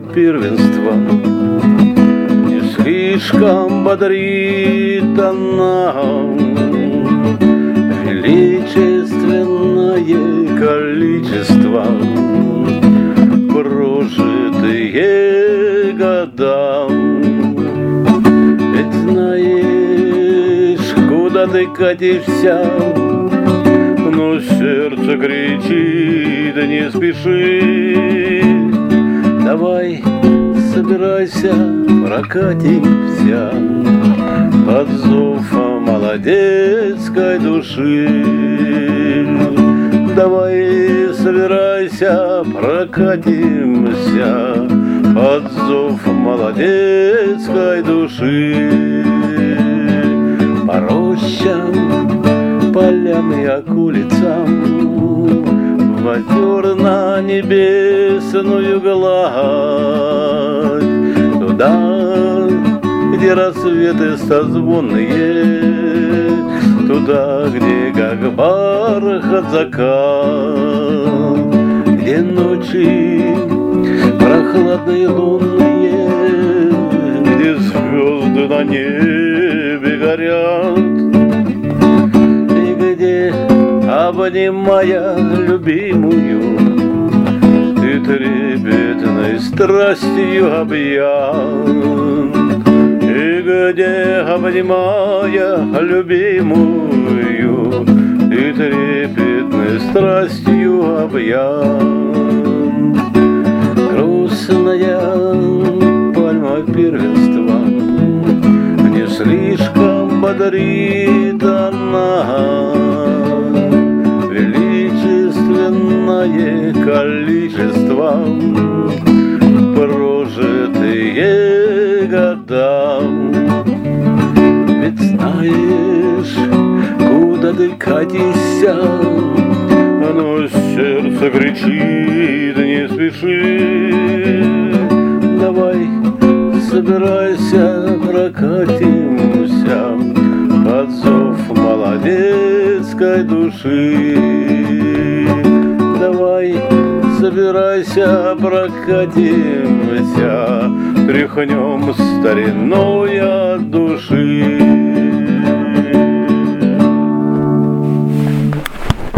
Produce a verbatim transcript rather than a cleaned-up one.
первенства. Не слишком бодрит она величественное количество прожитые года. Ведь знаешь, куда ты катишься, но сердце кричит: не спеши. Давай, собирайся, прокатимся под зов молодецкой души. Давай, собирайся, прокатимся под зов молодецкой души. По рощам, полям и околицам, в озерно-небесную гладь, туда, где рассветы созвонные, туда, где как бархат закат, где ночи прохладные лунные, где звезды на небе горят, и где, обнимая любимую, ты трепетной страстью объят, и где, обнимая любимую, ты трепетной страстью объят. Грустная пальма первенства, не слишком бодрит она величественное количество прожитые года. Ведь знаешь, куда ты катишься, но сердце кричит: не спеши. Давай, собирайся, прокатимся под зов молодецкой души. Давай, собирайся, прокатимся, тряхнем стариной от души.